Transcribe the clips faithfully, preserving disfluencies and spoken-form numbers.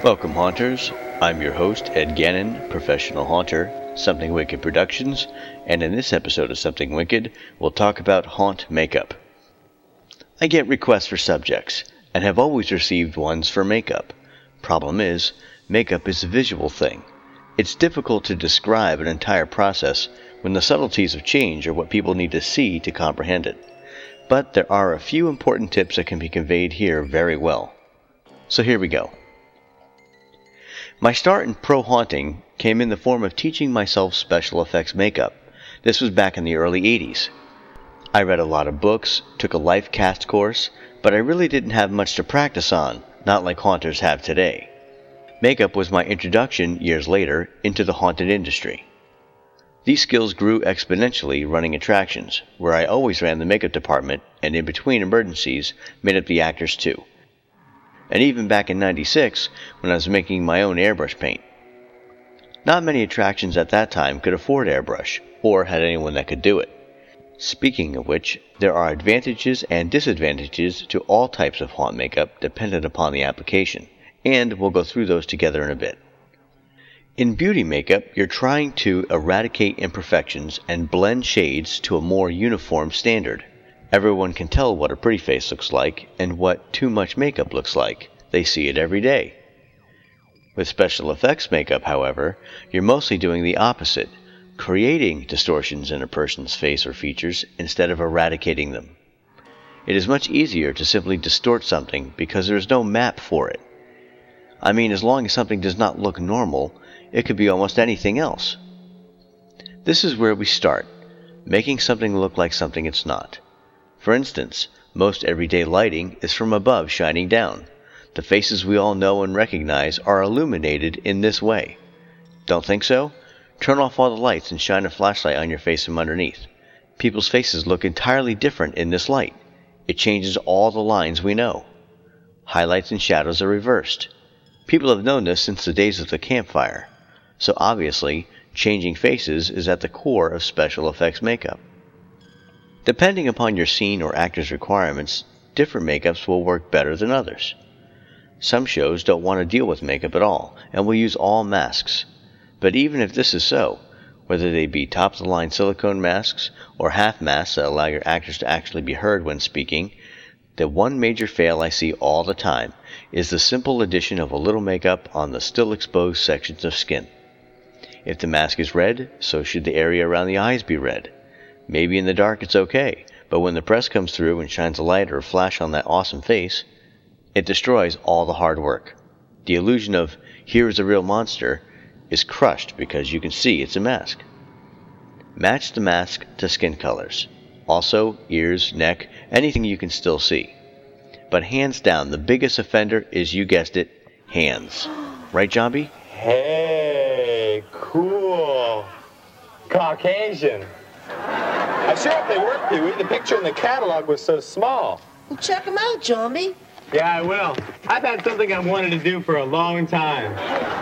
Welcome, Haunters. I'm your host, Ed Gannon, professional haunter, Something Wicked Productions, and in this episode of Something Wicked, we'll talk about haunt makeup. I get requests for subjects, and have always received ones for makeup. Problem is, makeup is a visual thing. It's difficult to describe an entire process when the subtleties of change are what people need to see to comprehend it. But there are a few important tips that can be conveyed here very well. So here we go. My start in pro haunting came in the form of teaching myself special effects makeup. This was back in the early eighties. I read a lot of books, took a life cast course, but I really didn't have much to practice on, not like haunters have today. Makeup was my introduction, years later, into the haunted industry. These skills grew exponentially running attractions, where I always ran the makeup department, and in between emergencies, made up the actors too. And even back in ninety-six, when I was making my own airbrush paint. Not many attractions at that time could afford airbrush, or had anyone that could do it. Speaking of which, there are advantages and disadvantages to all types of haunt makeup dependent upon the application, and we'll go through those together in a bit. In beauty makeup, you're trying to eradicate imperfections and blend shades to a more uniform standard. Everyone can tell what a pretty face looks like and what too much makeup looks like. They see it every day. With special effects makeup, however, you're mostly doing the opposite, creating distortions in a person's face or features instead of eradicating them. It is much easier to simply distort something because there is no map for it. I mean, as long as something does not look normal, it could be almost anything else. This is where we start, making something look like something it's not. For instance, most everyday lighting is from above shining down. The faces we all know and recognize are illuminated in this way. Don't think so? Turn off all the lights and shine a flashlight on your face from underneath. People's faces look entirely different in this light. It changes all the lines we know. Highlights and shadows are reversed. People have known this since the days of the campfire. So obviously, changing faces is at the core of special effects makeup. Depending upon your scene or actor's requirements, different makeups will work better than others. Some shows don't want to deal with makeup at all, and will use all masks. But even if this is so, whether they be top-of-the-line silicone masks or half masks that allow your actors to actually be heard when speaking, the one major fail I see all the time is the simple addition of a little makeup on the still exposed sections of skin. If the mask is red, so should the area around the eyes be red. Maybe in the dark it's okay, but when the press comes through and shines a light or a flash on that awesome face, it destroys all the hard work. The illusion of, here is a real monster, is crushed because you can see it's a mask. Match the mask to skin colors. Also, ears, neck, anything you can still see. But hands down, the biggest offender is, you guessed it, hands. Right, Jambi? Hey, cool. Caucasian. I sure hope they work, Pee-wee. The picture in the catalog was so small. Well, check them out, Jambi. Yeah, I will. I've had something I've wanted to do for a long time.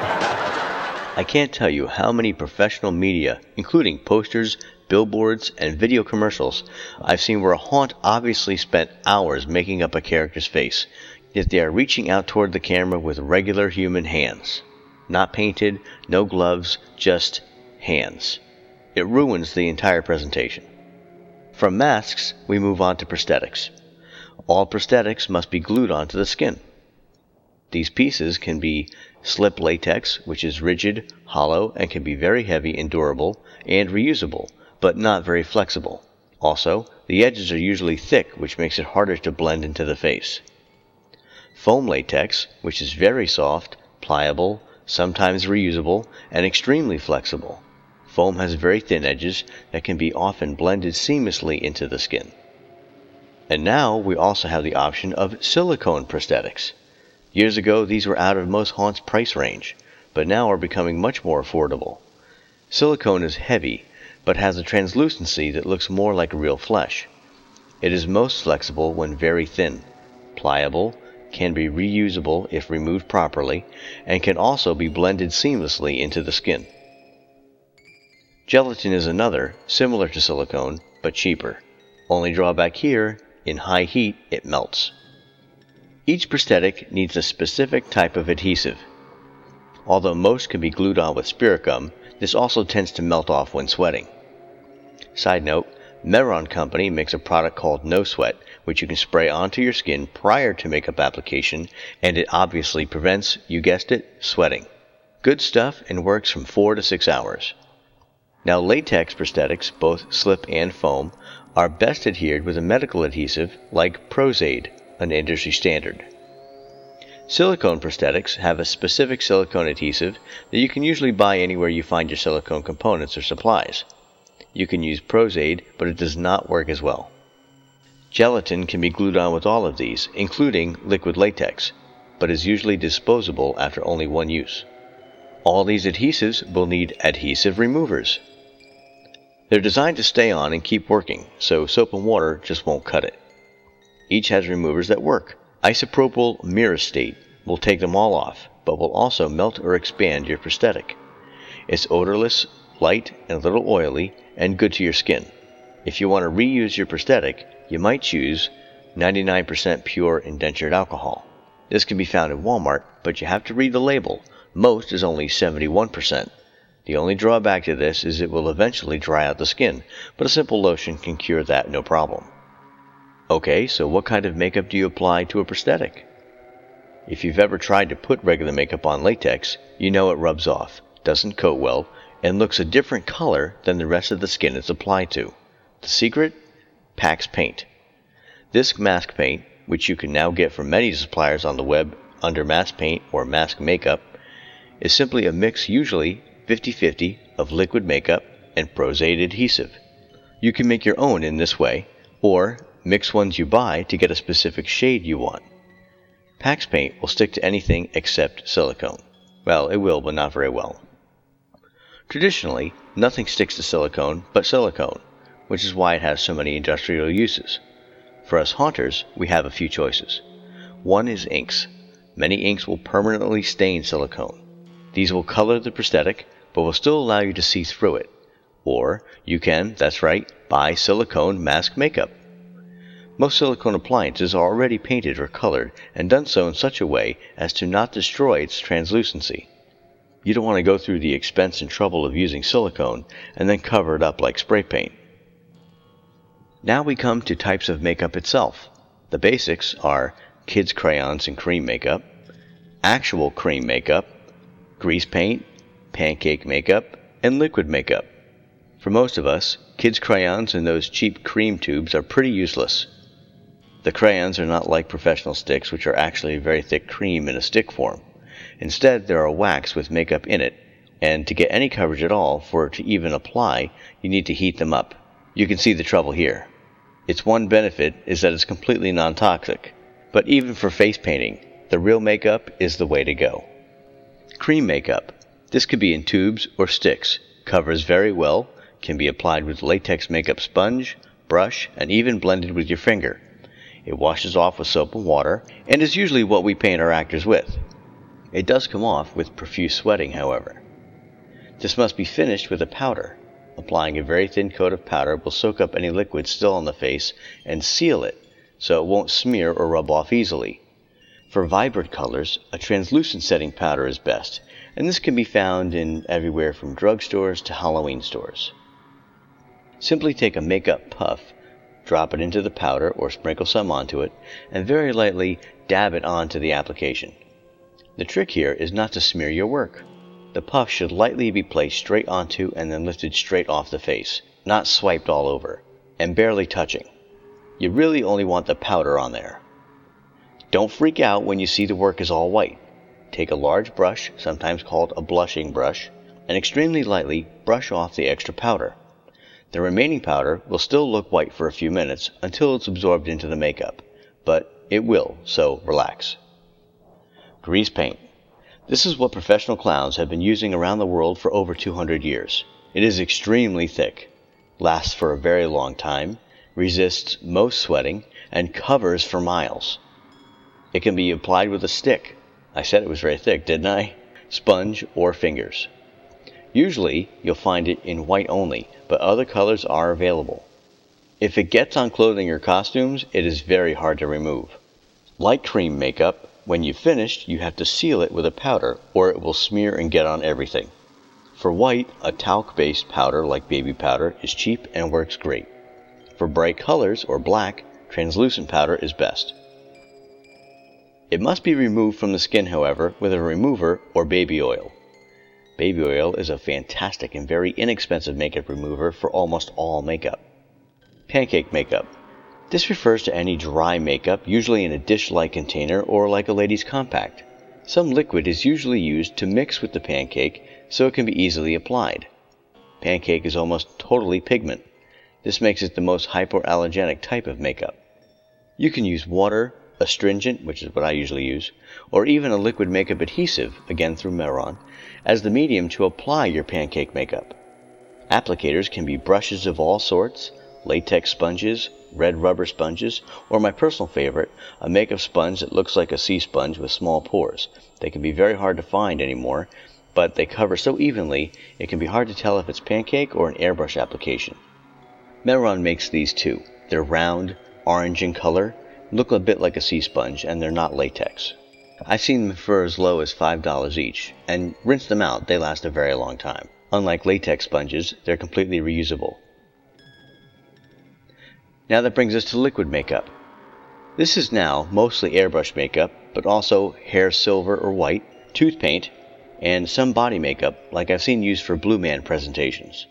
I can't tell you how many professional media, including posters, billboards, and video commercials, I've seen where a haunt obviously spent hours making up a character's face, yet they are reaching out toward the camera with regular human hands. Not painted, no gloves, just hands. It ruins the entire presentation. From masks, we move on to prosthetics. All prosthetics must be glued onto the skin. These pieces can be slip latex, which is rigid, hollow, and can be very heavy and durable, and reusable, but not very flexible. Also, the edges are usually thick, which makes it harder to blend into the face. Foam latex, which is very soft, pliable, sometimes reusable, and extremely flexible. Foam has very thin edges that can be often blended seamlessly into the skin. And now we also have the option of silicone prosthetics. Years ago, these were out of most haunts' price range, but now are becoming much more affordable. Silicone is heavy, but has a translucency that looks more like real flesh. It is most flexible when very thin, pliable, can be reusable if removed properly, and can also be blended seamlessly into the skin. Gelatin is another, similar to silicone, but cheaper. Only drawback here, in high heat, it melts. Each prosthetic needs a specific type of adhesive. Although most can be glued on with spirit gum, this also tends to melt off when sweating. Side note, Mehron Company makes a product called No Sweat, which you can spray onto your skin prior to makeup application, and it obviously prevents, you guessed it, sweating. Good stuff and works from four to six hours. Now latex prosthetics, both slip and foam, are best adhered with a medical adhesive like Pros-Aide, an industry standard. Silicone prosthetics have a specific silicone adhesive that you can usually buy anywhere you find your silicone components or supplies. You can use Pros-Aide, but it does not work as well. Gelatin can be glued on with all of these, including liquid latex, but is usually disposable after only one use. All these adhesives will need adhesive removers. They're designed to stay on and keep working, so soap and water just won't cut it. Each has removers that work. Isopropyl myristate will take them all off, but will also melt or expand your prosthetic. It's odorless, light, and a little oily, and good to your skin. If you want to reuse your prosthetic, you might choose ninety-nine percent pure indentured alcohol. This can be found in Walmart, but you have to read the label. Most is only seventy-one percent. The only drawback to this is it will eventually dry out the skin, but a simple lotion can cure that no problem. Okay, so what kind of makeup do you apply to a prosthetic? If you've ever tried to put regular makeup on latex, you know it rubs off, doesn't coat well, and looks a different color than the rest of the skin it's applied to. The secret? Pax Paint. This mask paint, which you can now get from many suppliers on the web under Mask Paint or Mask Makeup, is simply a mix, usually fifty-fifty, of liquid makeup and Pros-Aide adhesive. You can make your own in this way, or mix ones you buy to get a specific shade you want. Pax Paint will stick to anything except silicone. Well, it will, but not very well. Traditionally, nothing sticks to silicone but silicone, which is why it has so many industrial uses. For us haunters, we have a few choices. One is inks. Many inks will permanently stain silicone. These will color the prosthetic, but will still allow you to see through it. Or you can, that's right, buy silicone mask makeup. Most silicone appliances are already painted or colored and done so in such a way as to not destroy its translucency. You don't want to go through the expense and trouble of using silicone and then cover it up like spray paint. Now we come to types of makeup itself. The basics are kids' crayons and cream makeup, actual cream makeup, grease paint, pancake makeup, and liquid makeup. For most of us, kids' crayons and those cheap cream tubes are pretty useless. The crayons are not like professional sticks, which are actually very thick cream in a stick form. Instead, there are wax with makeup in it, and to get any coverage at all, for it to even apply, you need to heat them up. You can see the trouble here. Its one benefit is that it's completely non-toxic, but even for face painting, the real makeup is the way to go. Cream makeup. This could be in tubes or sticks, covers very well, can be applied with latex makeup sponge, brush, and even blended with your finger. It washes off with soap and water, and is usually what we paint our actors with. It does come off with profuse sweating, however. This must be finished with a powder. Applying a very thin coat of powder will soak up any liquid still on the face and seal it, so it won't smear or rub off easily. For vibrant colors, a translucent setting powder is best, and this can be found in everywhere from drugstores to Halloween stores. Simply take a makeup puff, drop it into the powder or sprinkle some onto it, and very lightly dab it onto the application. The trick here is not to smear your work. The puff should lightly be placed straight onto and then lifted straight off the face, not swiped all over, and barely touching. You really only want the powder on there. Don't freak out when you see the work is all white. Take a large brush, sometimes called a blushing brush, and extremely lightly brush off the extra powder. The remaining powder will still look white for a few minutes until it's absorbed into the makeup, but it will, so relax. Grease paint. This is what professional clowns have been using around the world for over two hundred years. It is extremely thick, lasts for a very long time, resists most sweating, and covers for miles. It can be applied with a stick. I said it was very thick, didn't I? Sponge or fingers. Usually, you'll find it in white only, but other colors are available. If it gets on clothing or costumes, it is very hard to remove. Like cream makeup, When you've finished, you have to seal it with a powder or it will smear and get on everything. For white, a talc-based powder like baby powder is cheap and works great. For bright colors or black, translucent powder is best. It must be removed from the skin, however, with a remover or baby oil. Baby oil is a fantastic and very inexpensive makeup remover for almost all makeup. Pancake makeup. This refers to any dry makeup, usually in a dish-like container or like a lady's compact. Some liquid is usually used to mix with the pancake so it can be easily applied. Pancake is almost totally pigment. This makes it the most hypoallergenic type of makeup. You can use water, astringent, which is what I usually use, or even a liquid makeup adhesive, again through Mehron, as the medium to apply your pancake makeup. Applicators can be brushes of all sorts, latex sponges, red rubber sponges, or my personal favorite, a makeup sponge that looks like a sea sponge with small pores. They can be very hard to find anymore, but they cover so evenly it can be hard to tell if it's pancake or an airbrush application. Mehron makes these too. They're round, orange in color, look a bit like a sea sponge, and they're not latex. I've seen them for as low as five dollars each, and rinse them out, they last a very long time. Unlike latex sponges, they're completely reusable. Now that brings us to liquid makeup. This is now mostly airbrush makeup, but also hair silver or white, tooth paint, and some body makeup like I've seen used for Blue Man presentations.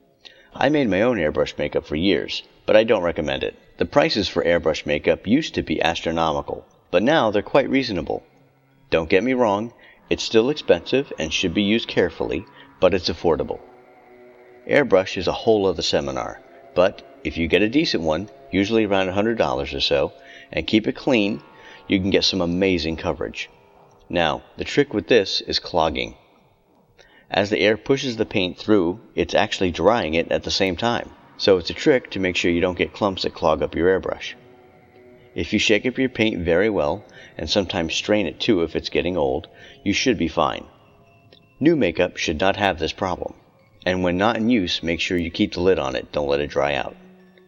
I made my own airbrush makeup for years, but I don't recommend it. The prices for airbrush makeup used to be astronomical, but now they're quite reasonable. Don't get me wrong, it's still expensive and should be used carefully, but it's affordable. Airbrush is a whole other seminar, but if you get a decent one, usually around one hundred dollars or so, and keep it clean, you can get some amazing coverage. Now, the trick with this is clogging. As the air pushes the paint through, it's actually drying it at the same time, so it's a trick to make sure you don't get clumps that clog up your airbrush. If you shake up your paint very well, and sometimes strain it too if it's getting old, you should be fine. New makeup should not have this problem, and when not in use, make sure you keep the lid on it, don't let it dry out.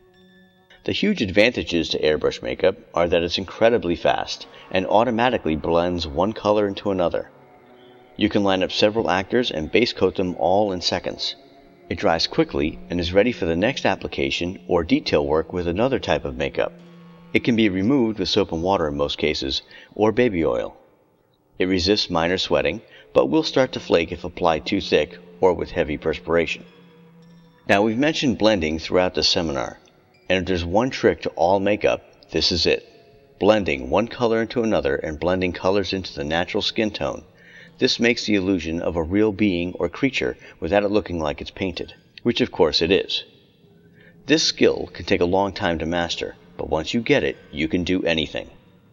The huge advantages to airbrush makeup are that it's incredibly fast and automatically blends one color into another. You can line up several actors and base coat them all in seconds. It dries quickly and is ready for the next application or detail work with another type of makeup. It can be removed with soap and water in most cases, or baby oil. It resists minor sweating, but will start to flake if applied too thick or with heavy perspiration. Now, we've mentioned blending throughout this seminar, and if there's one trick to all makeup, this is it. Blending one color into another and blending colors into the natural skin tone. This makes the illusion of a real being or creature without it looking like it's painted, which of course it is. This skill can take a long time to master, but once you get it, you can do anything.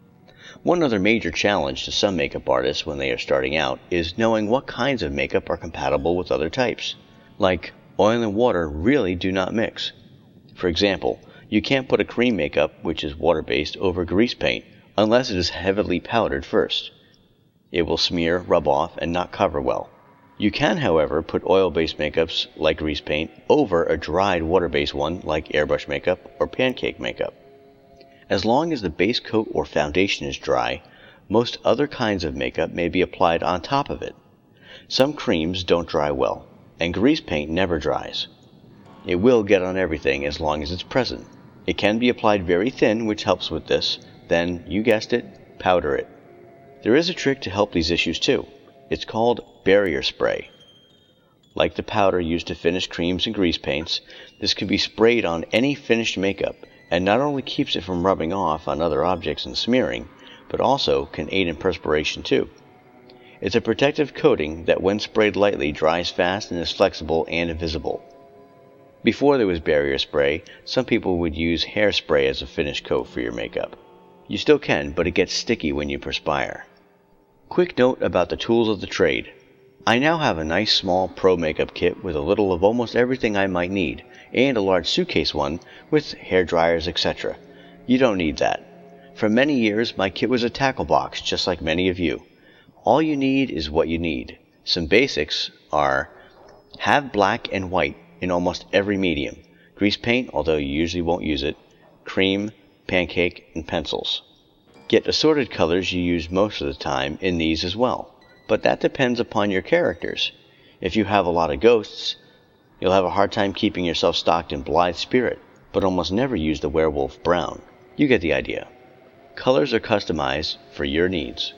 One other major challenge to some makeup artists when they are starting out is knowing what kinds of makeup are compatible with other types. Like, oil and water really do not mix. For example, you can't put a cream makeup, which is water-based, over grease paint unless it is heavily powdered first. It will smear, rub off, and not cover well. You can, however, put oil-based makeups, like grease paint, over a dried water-based one, like airbrush makeup or pancake makeup. As long as the base coat or foundation is dry, most other kinds of makeup may be applied on top of it. Some creams don't dry well, and grease paint never dries. It will get on everything as long as it's present. It can be applied very thin, which helps with this, then, you guessed it, powder it. There is a trick to help these issues too. It's called barrier spray. Like the powder used to finish creams and grease paints, this can be sprayed on any finished makeup, and not only keeps it from rubbing off on other objects and smearing, but also can aid in perspiration too. It's a protective coating that when sprayed lightly dries fast and is flexible and invisible. Before there was barrier spray, some people would use hairspray as a finish coat for your makeup. You still can, but it gets sticky when you perspire. Quick note about the tools of the trade. I now have a nice small pro makeup kit with a little of almost everything I might need, and a large suitcase one with hair dryers, et cetera. You don't need that. For many years, my kit was a tackle box, just like many of you. All you need is what you need. Some basics are: have black and white in almost every medium, grease paint, although you usually won't use it, cream, pancake, and pencils. get assorted colors you use most of the time in these as well, but that depends upon your characters. If you have a lot of ghosts, you'll have a hard time keeping yourself stocked in Blithe Spirit, but almost never use the Werewolf Brown. You get the idea. Colors are customized for your needs.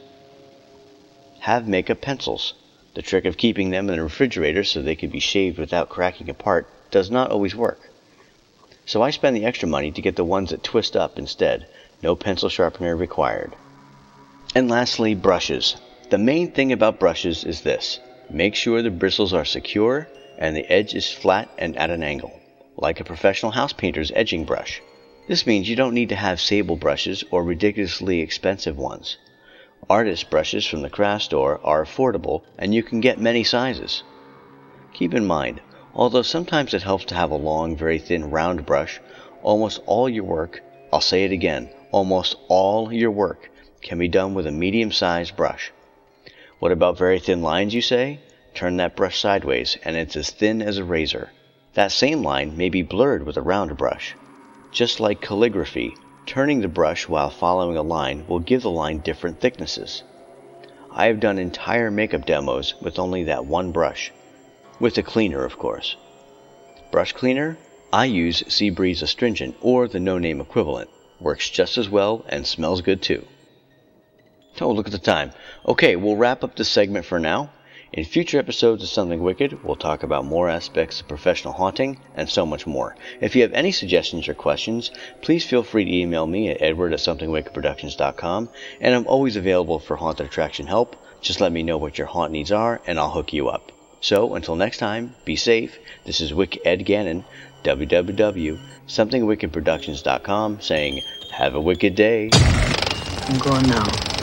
Have makeup pencils. The trick of keeping them in the refrigerator so they can be shaved without cracking apart does not always work. So I spend the extra money to get the ones that twist up instead. No pencil sharpener required. And lastly, brushes. The main thing about brushes is this. Make sure the bristles are secure and the edge is flat and at an angle, like a professional house painter's edging brush. This means you don't need to have sable brushes or ridiculously expensive ones. Artist brushes from the craft store are affordable and you can get many sizes. Keep in mind, although sometimes it helps to have a long, very thin round brush, almost all your work, I'll say it again, almost all your work can be done with a medium-sized brush. What about very thin lines, you say? Turn that brush sideways and it's as thin as a razor. That same line may be blurred with a round brush. Just like calligraphy, turning the brush while following a line will give the line different thicknesses. I have done entire makeup demos with only that one brush. With a cleaner, of course. Brush cleaner? I use Seabreeze Astringent or the no-name equivalent. Works just as well and smells good too. Oh, look at the time. Okay, we'll wrap up this segment for now. In future episodes of Something Wicked, we'll talk about more aspects of professional haunting and so much more. If you have any suggestions or questions, please feel free to email me at edward at something wicked productions dot com, and I'm always available for haunted attraction help. Just let me know what your haunt needs are, and I'll hook you up. So, until next time, be safe. This is Wick Ed Gannon, w w w dot something wicked productions dot com, saying, have a wicked day. I'm going now.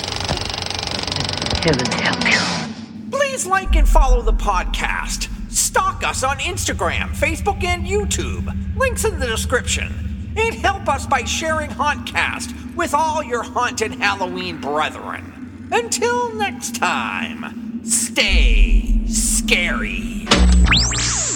Heaven help you. Please like and follow the podcast. Stalk us on Instagram, Facebook, and YouTube. Links in the description. And help us by sharing Hauntcast with all your haunted Halloween brethren. Until next time, stay scary.